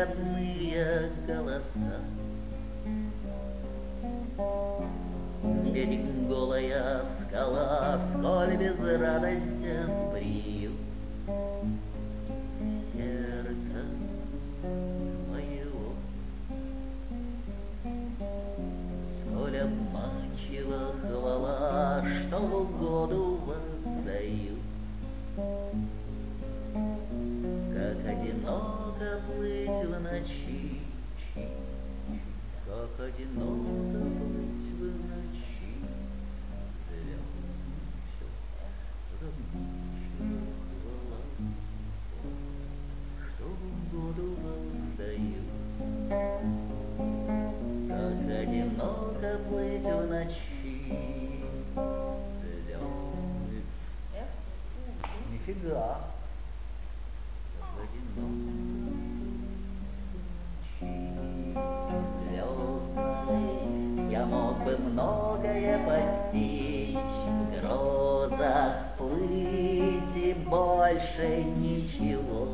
родные голоса. Ведь голая скала, сколь безрадостен приют сердца моего, сколь обманчива хвала, что в угоду воздаю. Как одиноко плыть в ночи, как одиноко плыть в ночи, звездам все равничья хвала, что в угоду воздаю. Как одиноко плыть в ночи, звезды. Нифига. Как одиноко звездной я мог бы многое постичь, в грозах плыть и больше ничего.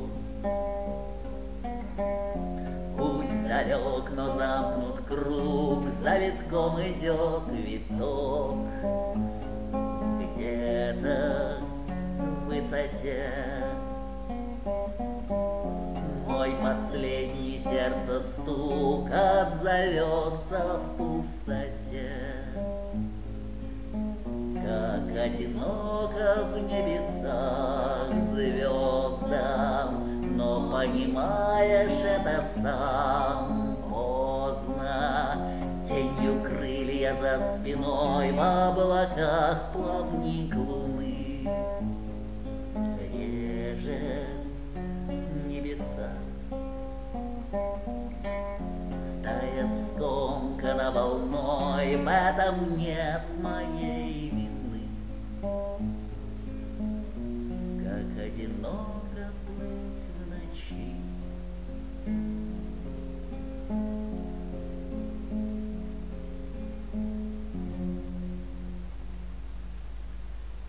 Путь далек, но замкнут круг, за витком идет виток. Где-то в высоте мой последний сердце стук отзовется в пустоте. Как одиноко в небесах звездам, но понимаешь это сам поздно. Тенью крылья за спиной в облаках плавник луны режет небеса. Стая скомкана волной, в этом нет моей